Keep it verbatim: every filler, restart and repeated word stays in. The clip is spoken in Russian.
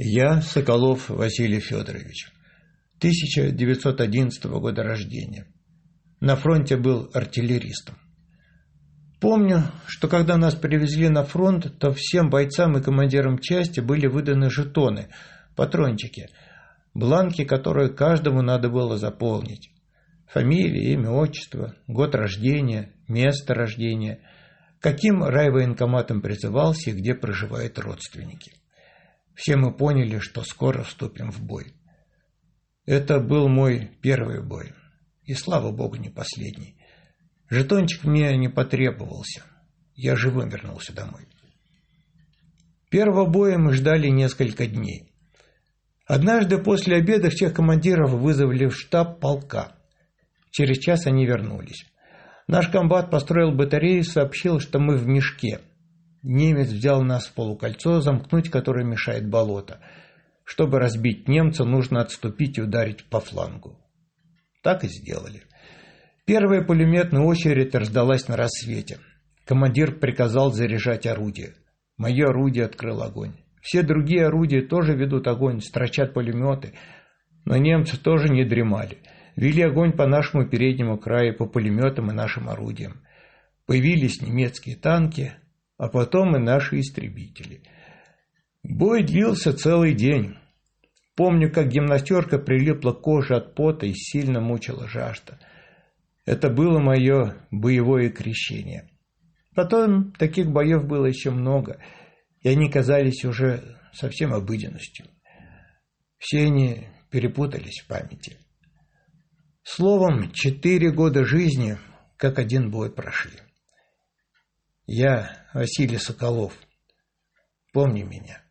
Я Соколов Василий Федорович, тысяча девятьсот одиннадцатого года рождения. На фронте был артиллеристом. Помню, что когда нас привезли на фронт, то всем бойцам и командирам части были выданы жетоны, патрончики, бланки, которые каждому надо было заполнить. Фамилия, имя, отчество, год рождения, место рождения, каким райвоенкоматом призывался и где проживают родственники. Все мы поняли, что скоро вступим в бой. Это был мой первый бой. И, слава богу, не последний. Жетончик мне не потребовался. Я живым вернулся домой. Первого боя мы ждали несколько дней. Однажды после обеда всех командиров вызвали в штаб полка. Через час они вернулись. Наш комбат построил батарею и сообщил, что мы в мешке. Немец взял нас в полукольцо, замкнуть которое мешает болото. Чтобы разбить немца, нужно отступить и ударить по флангу. Так и сделали. Первая пулеметная очередь раздалась на рассвете. Командир приказал заряжать орудие. Мое орудие открыл огонь. Все другие орудия тоже ведут огонь, строчат пулеметы. Но немцы тоже не дремали. Вели огонь по нашему переднему краю, по пулеметам и нашим орудиям. Появились немецкие танки, а потом и наши истребители. Бой длился целый день. Помню, как гимнастерка прилипла к коже от пота и сильно мучила жажда. Это было мое боевое крещение. Потом таких боев было еще много, и они казались уже совсем обыденностью. Все они перепутались в памяти. Словом, четыре года жизни, как один бой прошли. Я Василий Соколов. Помни меня.